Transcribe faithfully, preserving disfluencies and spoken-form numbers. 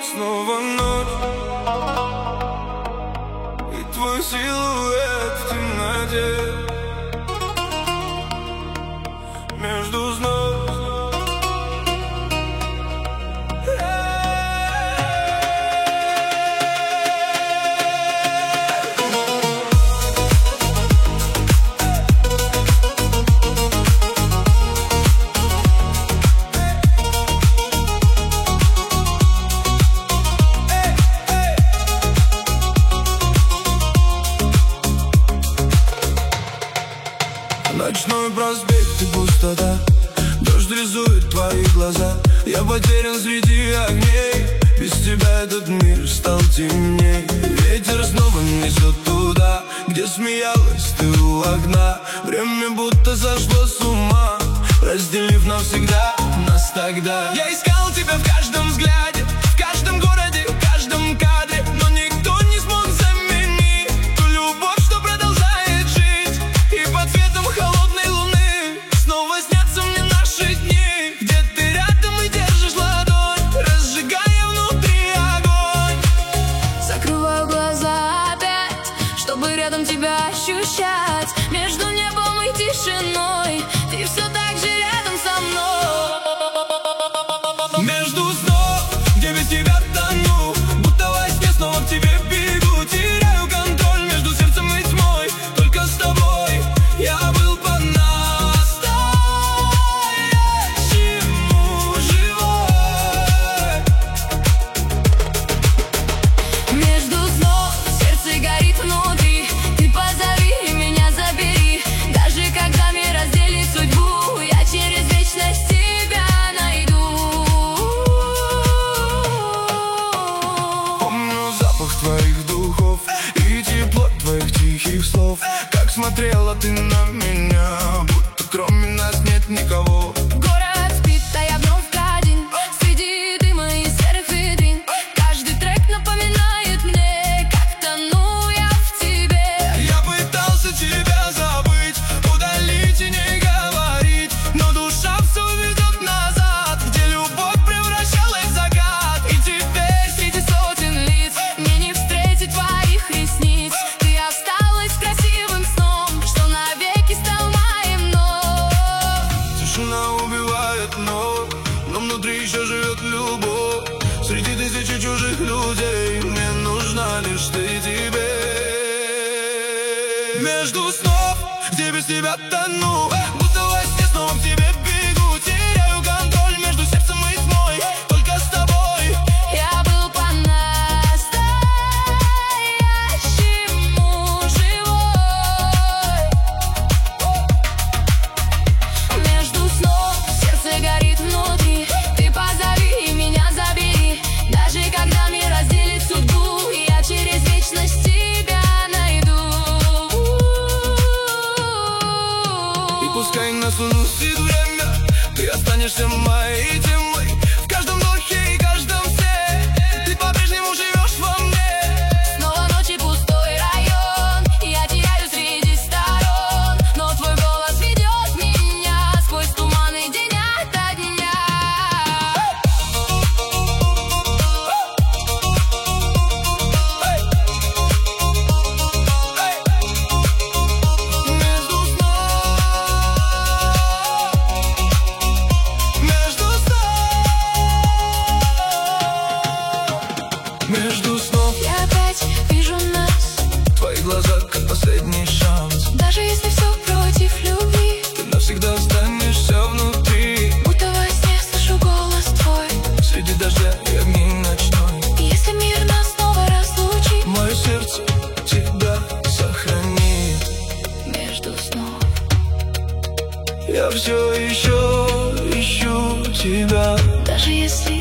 снова ночь, и твой силуэт в темноте между снов. Ночной проспект и пустота, дождь рисует твои глаза. Я потерян среди огней, без тебя этот мир стал темней. Ветер снова несет туда, где смеялась ты у окна. Время будто сошло с ума, разделив навсегда нас тогда. Я искал тебя в каждом взгляде, в каждом городе, в каждом кадре, но никто не смог заменить ту любовь, что продолжает жить. И под светом холодной луны снова снятся мне наши дни, где ты рядом и держишь ладонь, разжигая внутри огонь. Закрываю глаза опять, чтобы рядом тебя ощущать. Между небом и тишиной ты все так же рядом со мной. Между снов, где без тебя тону, будто во сне снова к тебе бегу. Теряю контроль между сердцем и тьмой, только с тобой я был по-настоящему живой. Между снов сердце горит внутри, ты позови, меня забери. Даже когда мир разделит судьбу, я через вечность тебя найду. Помню запах твоих духов и тепло твоих тихих слов. Как смотрела ты на меня, будто кроме нас нет никого. Город спит, а я вновь один среди дыма и серых витрин. Каждый трек напоминает мне, как тону я в тебе. Я пытался тебя забыть, удалить и не говорить, но душа все ведет назад, где любовь превращалась в закат. И теперь среди сотен лиц мне не встретить твоих ресниц. Ты осталась красивым сном, что навеки стал моим, но Тишина убивает ног, но внутри еще живет любовь. Среди тысячи чужих людей мне нужна лишь ты теперь. Между снов, где без тебя тону, будто во сне снова к тебе бегу. Теряю контроль между сердцем и тьмой, только с тобой я был по-настоящему живой. Между снов сердце горит внутри, ты позови, меня забери. Даже когда мир разделит судьбу, я через вечность тебя найду. И пускай нас уносит время, ты останешься моей темой. В каждом вдохе и каждом сне ты по-прежнему живешь во мне. Снова ночь и пустой район, я теряю среди сторон, но твой голос ведет меня сквозь туманы день ото дня. Между снов, между снов, между снов. Я опять вижу нас, Твои глаза как последний шанс, даже если все против любви. ты навсегда останешься внутри. Будто во сне слышу голос твой, Среди дождя и огней ночной и если мир нас снова разлучит, мое сердце тебя сохранит. между снов. Я все еще ищу тебя. Даже если